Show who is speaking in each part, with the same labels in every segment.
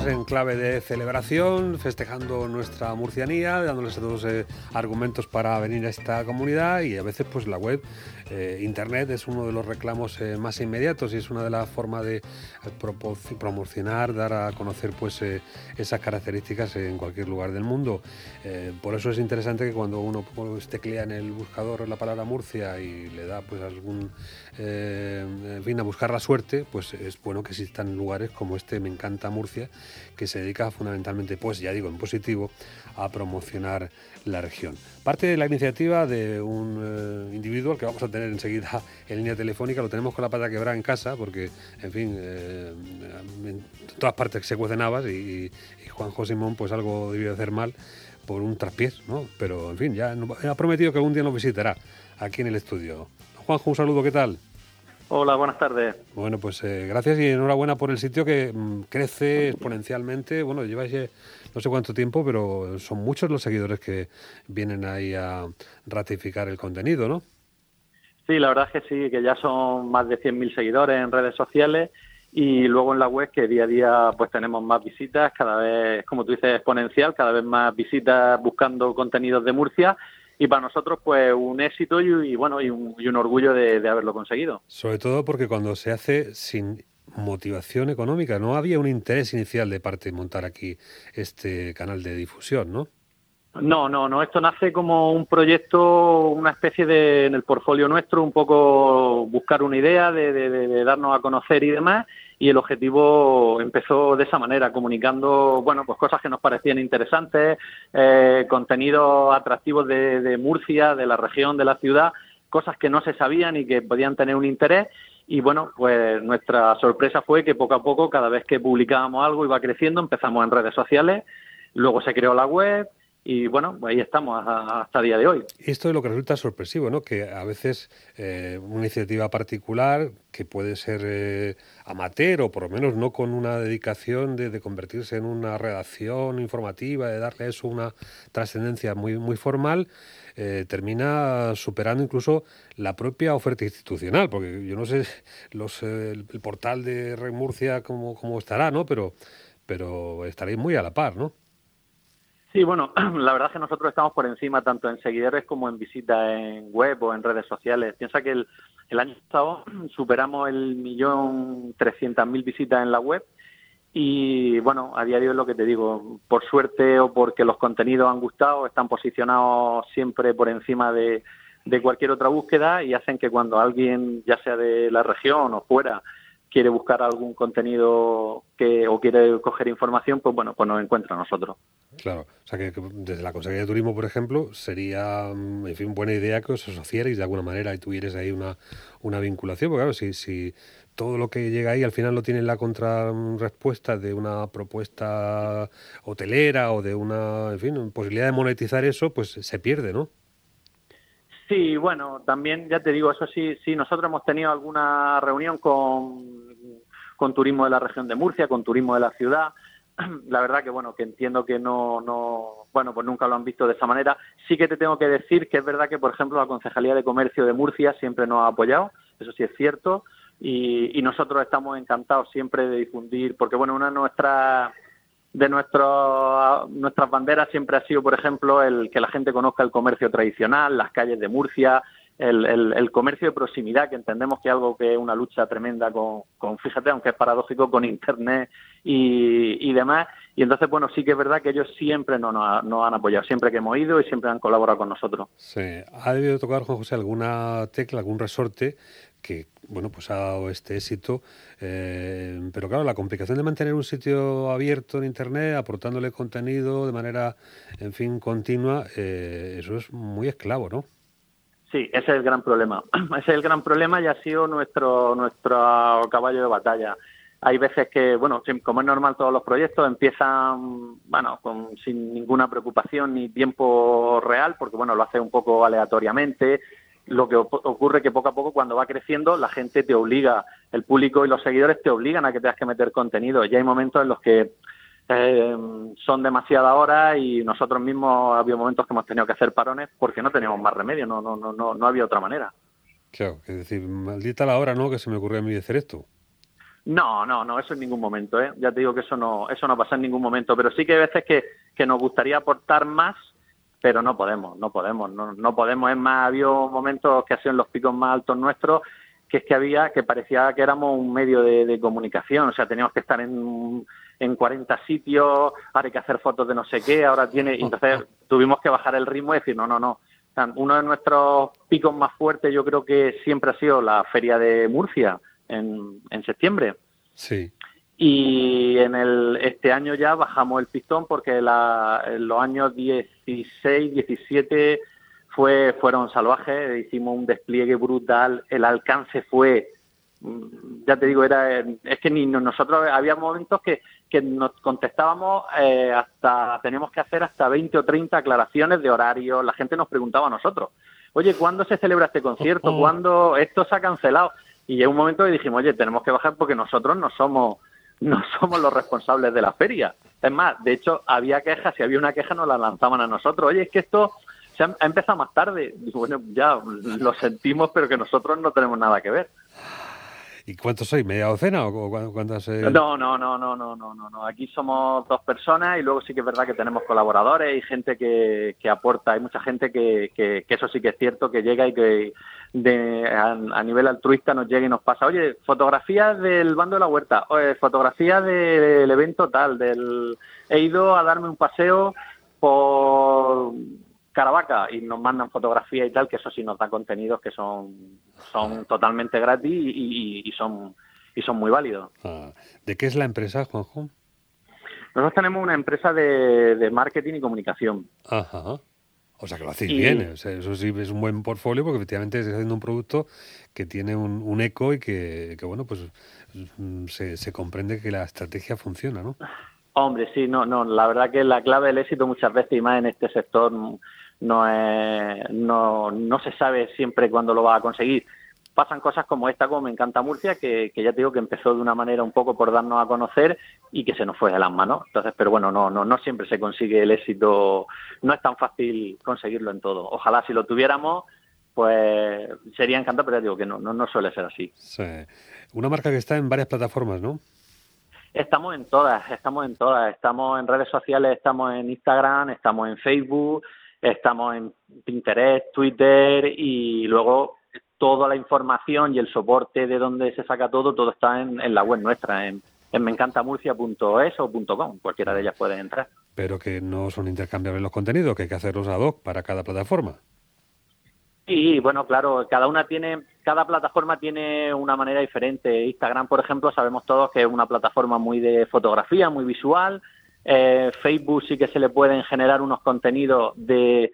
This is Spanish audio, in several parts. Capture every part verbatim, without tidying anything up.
Speaker 1: además en clave de celebración, festejando nuestra murcianía, dándoles a todos eh, argumentos para venir a esta comunidad, y a veces pues la web, eh, internet es uno de los reclamos eh, más inmediatos y es una de las formas de eh, promocionar, dar a conocer pues eh, esas características en cualquier lugar del mundo. Eh, por eso es interesante que cuando uno pues, teclea en el buscador la palabra Murcia y le da pues algún eh, en fin, a buscar la suerte, pues es bueno que existan lugares como este Me Encanta Murcia, que se dedica fundamentalmente, pues ya digo, en positivo, a promocionar la región. Parte de la iniciativa de un eh, individuo al que vamos a tener enseguida en línea telefónica, lo tenemos con la pata quebrada en casa, porque, en fin, eh, en todas partes se cuecen habas y, y Juanjo Simón pues algo debió de hacer mal por un traspiés, ¿no? Pero, en fin, ya ha prometido que algún día nos visitará aquí en el estudio. Juanjo, un saludo, ¿qué tal?
Speaker 2: Hola, buenas tardes.
Speaker 1: Bueno, pues eh, gracias y enhorabuena por el sitio que mmm, crece exponencialmente. Bueno, lleváis eh, no sé cuánto tiempo, pero son muchos los seguidores que vienen ahí a ratificar el contenido, ¿no?
Speaker 2: Sí, la verdad es que sí, que ya son más de cien mil seguidores en redes sociales y luego en la web que día a día pues tenemos más visitas, cada vez, como tú dices, exponencial, cada vez más visitas buscando contenidos de Murcia. Y para nosotros, pues, un éxito y, y bueno, y un, y un orgullo de, de haberlo conseguido.
Speaker 1: Sobre todo porque cuando se hace sin motivación económica, no había un interés inicial de parte de montar aquí este canal de difusión, ¿no?
Speaker 2: No, no, no. Esto nace como un proyecto, una especie de, en el portfolio nuestro, un poco buscar una idea de, de, de darnos a conocer y demás. Y el objetivo empezó de esa manera, comunicando, bueno, pues cosas que nos parecían interesantes, eh, contenidos atractivos de, de Murcia, de la región, de la ciudad, cosas que no se sabían y que podían tener un interés. Y bueno, pues nuestra sorpresa fue que poco a poco, cada vez que publicábamos algo iba creciendo, empezamos en redes sociales, luego se creó la web. Y bueno, ahí estamos hasta el día de hoy.
Speaker 1: Esto es lo que resulta sorpresivo, ¿no? Que a veces eh, una iniciativa particular, que puede ser eh, amateur o por lo menos no con una dedicación de, de convertirse en una redacción informativa, de darle a eso una trascendencia muy, muy formal, eh, termina superando incluso la propia oferta institucional, porque yo no sé los, eh, el, el portal de Red Murcia cómo, cómo estará, ¿no? Pero, pero estaréis muy a la par, ¿no?
Speaker 2: Sí, bueno, la verdad es que nosotros estamos por encima tanto en seguidores como en visitas en web o en redes sociales. Piensa que el, el año pasado superamos el millón trescientas mil visitas en la web y, bueno, a día de hoy es lo que te digo, por suerte o porque los contenidos han gustado, están posicionados siempre por encima de, de cualquier otra búsqueda y hacen que cuando alguien, ya sea de la región o fuera, quiere buscar algún contenido que o quiere coger información, pues bueno, pues nos encuentra a nosotros.
Speaker 1: Claro, o sea que, que desde la Consejería de Turismo, por ejemplo, sería, en fin, buena idea que os asociarais de alguna manera y tuvierais ahí una, una vinculación, porque claro, si, si todo lo que llega ahí al final lo tiene la contrarrespuesta de una propuesta hotelera o de una, en fin, posibilidad de monetizar eso, pues se pierde, ¿no?
Speaker 2: Sí, bueno, también ya te digo, eso sí, sí, nosotros hemos tenido alguna reunión con, con turismo de la región de Murcia, con turismo de la ciudad. La verdad que, bueno, que entiendo que no, no, bueno, pues nunca lo han visto de esa manera. Sí que te tengo que decir que es verdad que, por ejemplo, la Concejalía de Comercio de Murcia siempre nos ha apoyado, eso sí es cierto, y, y nosotros estamos encantados siempre de difundir, porque, bueno, una de nuestras de nuestro, nuestras banderas siempre ha sido, por ejemplo, el que la gente conozca el comercio tradicional, las calles de Murcia, el, el, el comercio de proximidad, que entendemos que es algo que es una lucha tremenda con, con fíjate, aunque es paradójico, con Internet y, y demás. Y entonces, bueno, sí que es verdad que ellos siempre nos, nos, nos han apoyado, siempre que hemos ido y siempre han colaborado con nosotros.
Speaker 1: Sí, ha debido tocar, Juan José, alguna tecla, algún resorte que, bueno, pues ha dado este éxito, eh, pero claro, la complicación de mantener un sitio abierto en Internet, aportándole contenido de manera, en fin, continua, eh, eso es muy esclavo, ¿no?
Speaker 2: Sí, ese es el gran problema. Ese es el gran problema y ha sido nuestro nuestro caballo de batalla. Hay veces que, bueno, como es normal, todos los proyectos empiezan, bueno, con, sin ninguna preocupación ni tiempo real, porque, bueno, lo hace un poco aleatoriamente. Lo que ocurre que poco a poco, cuando va creciendo, la gente te obliga, el público y los seguidores te obligan a que tengas que meter contenido. Ya hay momentos en los que eh, son demasiadas horas y nosotros mismos ha habido momentos que hemos tenido que hacer parones porque no teníamos más remedio, no, no, no, no, no había otra manera.
Speaker 1: Claro, es decir, maldita la hora, ¿no?, que se me ocurrió a mí hacer esto.
Speaker 2: No, no, no, eso en ningún momento, ¿eh? Ya te digo que eso no, eso no pasa en ningún momento, pero sí que hay veces que, que nos gustaría aportar más, pero no podemos, no podemos, no, no podemos. Es más, había momentos que hacían los picos más altos nuestros, que es que había, que parecía que éramos un medio de, de comunicación, o sea, teníamos que estar en, en cuarenta sitios, ahora hay que hacer fotos de no sé qué, ahora tiene, y entonces tuvimos que bajar el ritmo y decir, no, no, no. O sea, uno de nuestros picos más fuertes yo creo que siempre ha sido la Feria de Murcia, en, en septiembre.
Speaker 1: Sí.
Speaker 2: Y en el este año ya bajamos el pistón porque la, en los años dieciséis, diecisiete fue fueron salvajes, hicimos un despliegue brutal, el alcance fue, ya te digo, era es que ni nosotros había momentos que, que nos contestábamos eh, hasta, teníamos que hacer hasta veinte o treinta aclaraciones de horario, la gente nos preguntaba a nosotros, oye, ¿cuándo se celebra este concierto? ¿Cuándo esto se ha cancelado? Y llegó un momento que dijimos, oye, tenemos que bajar porque nosotros no somos no somos los responsables de la feria. Es más, de hecho, había quejas, si había una queja nos la lanzaban a nosotros. Oye, es que esto se ha, ha empezado más tarde. Y bueno, ya, lo sentimos, pero que nosotros no tenemos nada que ver.
Speaker 1: ¿Y cuántos sois? ¿Media docena o cuántas? Eh...
Speaker 2: No, no, no, no, no, no, no, no. Aquí somos dos personas y luego sí que es verdad que tenemos colaboradores y gente que, que aporta. Hay mucha gente que, que, que eso sí que es cierto, que llega y que de, a, a nivel altruista nos llega y nos pasa, oye, fotografías del bando de la huerta, oye, fotografías del evento tal, del he ido a darme un paseo por Caravaca y nos mandan fotografías y tal, que eso sí nos da contenidos que son son totalmente gratis y, y, y son y son muy válidos.
Speaker 1: Ah, ¿de qué es la empresa, Juanjo?
Speaker 2: Nosotros tenemos una empresa de, de marketing y comunicación.
Speaker 1: Ajá. O sea que lo hacéis
Speaker 2: y,
Speaker 1: bien, o sea, eso sí es un buen portfolio porque efectivamente estáis haciendo un producto que tiene un, un eco y que, que bueno, pues se, se comprende que la estrategia funciona, ¿no?
Speaker 2: Hombre, sí, no, no, la verdad que la clave del éxito muchas veces y más en este sector no es, no, no se sabe siempre cuándo lo va a conseguir. Pasan cosas como esta, como Me Encanta Murcia, que, que ya te digo que empezó de una manera un poco por darnos a conocer y que se nos fue de las manos. Entonces, pero bueno, no, no, no siempre se consigue el éxito, no es tan fácil conseguirlo en todo. Ojalá si lo tuviéramos, pues sería encantado, pero ya digo que no, no, no suele ser así.
Speaker 1: Sí. Una marca que está en varias plataformas, ¿no?
Speaker 2: Estamos en todas, estamos en todas, estamos en redes sociales, estamos en Instagram, estamos en Facebook, estamos en Pinterest, Twitter y luego toda la información y el soporte de donde se saca todo, todo está en, en la web nuestra, en, en meencantamurcia punto es o .com, cualquiera de ellas puede entrar.
Speaker 1: Pero que no son intercambiables los contenidos, que hay que hacerlos ad hoc para cada plataforma.
Speaker 2: Sí, bueno, claro, cada una tiene, cada plataforma tiene una manera diferente. Instagram, por ejemplo, sabemos todos que es una plataforma muy de fotografía, muy visual. Eh, Facebook sí que se le pueden generar unos contenidos de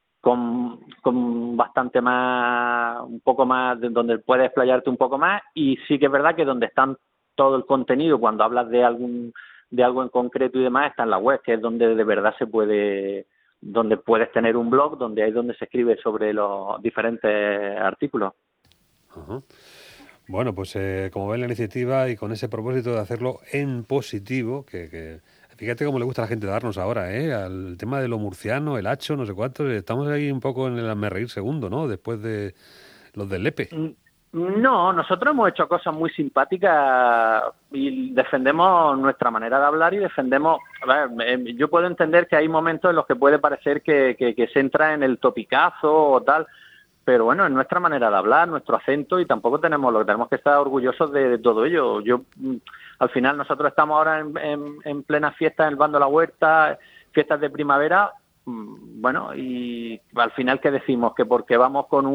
Speaker 2: con, con bastante más, un poco más, de donde puedes explayarte un poco más. Y sí que es verdad que donde están todo el contenido, cuando hablas de algún, de algo en concreto y demás, está en la web, que es donde de verdad se puede, donde puedes tener un blog, donde hay donde se escribe sobre los diferentes artículos.
Speaker 1: Ajá. Bueno, pues eh, como ven la iniciativa y con ese propósito de hacerlo en positivo, que, que fíjate cómo le gusta a la gente darnos ahora, ¿eh? Al tema de lo murciano, el hacho, no sé cuántos, estamos ahí un poco en el hazme reír segundo, ¿no? Después de los del Lepe.
Speaker 2: No, nosotros hemos hecho cosas muy simpáticas y defendemos nuestra manera de hablar y defendemos... A ver, yo puedo entender que hay momentos en los que puede parecer que, que, que se entra en el topicazo o tal, pero bueno, es nuestra manera de hablar, nuestro acento y tampoco tenemos lo que tenemos que estar orgullosos de, de todo ello. Yo, al final, nosotros estamos ahora en, en, en plena fiesta en el Bando de la Huerta, fiestas de primavera. Bueno, y al final, ¿qué decimos? Que porque vamos con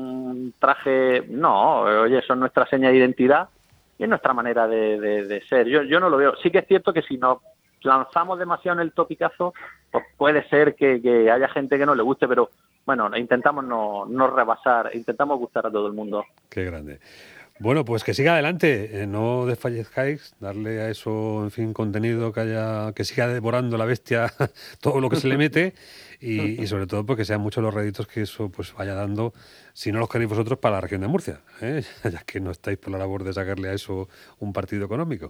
Speaker 2: un traje... No, oye, eso es nuestra seña de identidad y es nuestra manera de, de, de ser. Yo, yo no lo veo. Sí que es cierto que si nos lanzamos demasiado en el topicazo, pues puede ser que, que haya gente que no le guste, pero bueno, intentamos no, no rebasar, intentamos gustar a todo el mundo.
Speaker 1: Qué grande. Bueno, pues que siga adelante, eh, no desfallezcáis, darle a eso, en fin, contenido que haya, que siga devorando la bestia todo lo que se le mete y, y sobre todo porque sean muchos los réditos que eso pues vaya dando, si no los queréis vosotros, para la región de Murcia, ¿eh? Ya que no estáis por la labor de sacarle a eso un partido económico.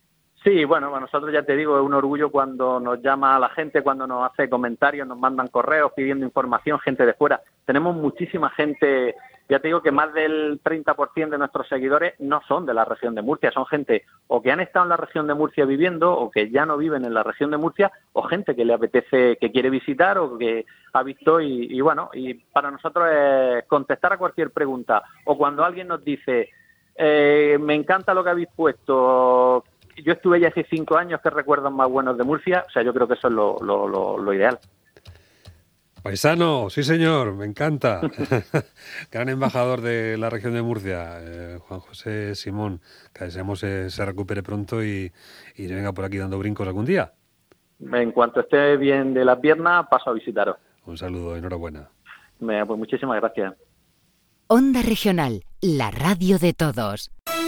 Speaker 2: Sí, bueno, a nosotros ya te digo, es un orgullo cuando nos llama la gente, cuando nos hace comentarios, nos mandan correos pidiendo información, gente de fuera. Tenemos muchísima gente ya te digo que más del treinta por ciento de nuestros seguidores no son de la región de Murcia, son gente o que han estado en la región de Murcia viviendo o que ya no viven en la región de Murcia o gente que le apetece, que quiere visitar o que ha visto y, y bueno, y para nosotros es contestar a cualquier pregunta o cuando alguien nos dice eh, me encanta lo que habéis puesto, yo estuve ya hace cinco años, ¿qué recuerdos más buenos de Murcia? O sea, yo creo que eso es lo, lo, lo, lo ideal.
Speaker 1: Paisano, sí señor, me encanta. Gran embajador de la región de Murcia, eh, Juan José Simón, que deseamos eh, se recupere pronto y, y venga por aquí dando brincos algún día.
Speaker 2: En cuanto esté bien de la pierna, paso a visitaros.
Speaker 1: Un saludo, enhorabuena.
Speaker 2: Pues muchísimas gracias.
Speaker 3: Onda Regional, la radio de todos.